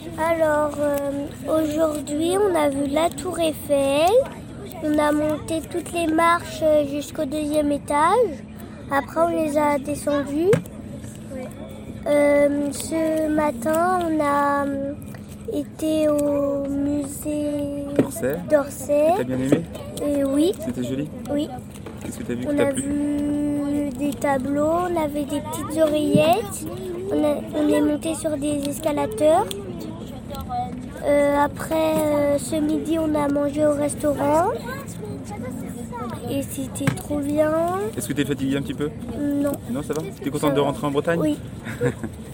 Alors, aujourd'hui, on a vu la Tour Eiffel. On a monté toutes les marches jusqu'au 2e étage. Après, on les a descendues. Ce matin, on a été au musée d'Orsay. T'as bien aimé? Oui. C'était joli? Oui. Qu'est-ce que t'as vu qui On t'a a plu? vu des tableaux, on avait des petites oreillettes. On est monté sur des escalateurs. Après, ce midi, on a mangé au restaurant. Et c'était trop bien. Est-ce que t'es fatigué un petit peu? Non. Non, ça va? T'es contente de rentrer en Bretagne? Oui.